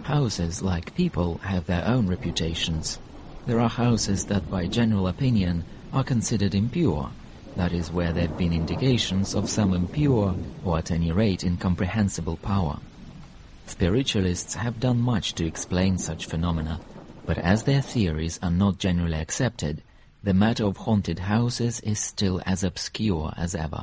Houses, like people, have their own reputations. There are houses that by general opinion are considered impure, that is, where there have been indications of some impure or at any rate incomprehensible power. Spiritualists have done much to explain such phenomena, but as their theories are not generally accepted, the matter of haunted houses is still as obscure as ever.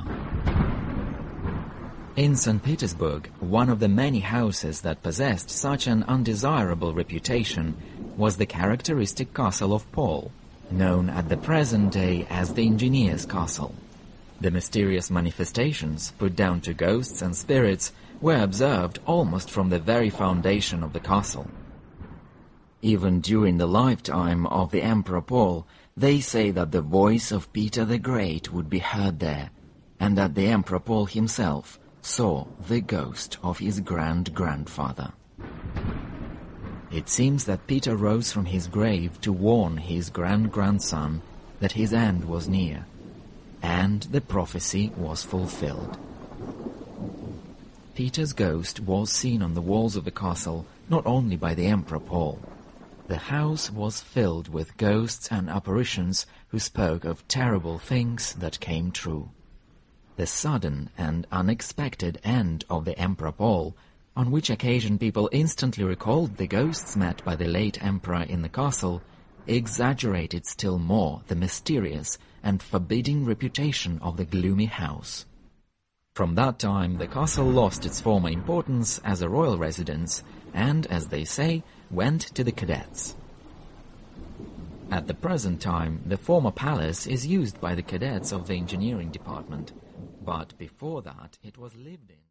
In St. Petersburg, one of the many houses that possessed such an undesirable reputation was the characteristic castle of Paul, known at the present day as the Engineer's Castle. The mysterious manifestations, put down to ghosts and spirits, were observed almost from the very foundation of the castle. Even during the lifetime of the Emperor Paul, they say that the voice of Peter the Great would be heard there, and that the Emperor Paul himself saw the ghost of his grandfather. It seems that Peter rose from his grave to warn his grandson that his end was near, and the prophecy was fulfilled. Peter's ghost was seen on the walls of the castle not only by the Emperor Paul. The house was filled with ghosts and apparitions who spoke of terrible things that came true. The sudden and unexpected end of the Emperor Paul, on which occasion people instantly recalled the ghosts met by the late emperor in the castle, exaggerated still more the mysterious and forbidding reputation of the gloomy house. From that time, the castle lost its former importance as a royal residence and, as they say, went to the cadets. At the present time, the former palace is used by the cadets of the engineering department, but before that it was lived in.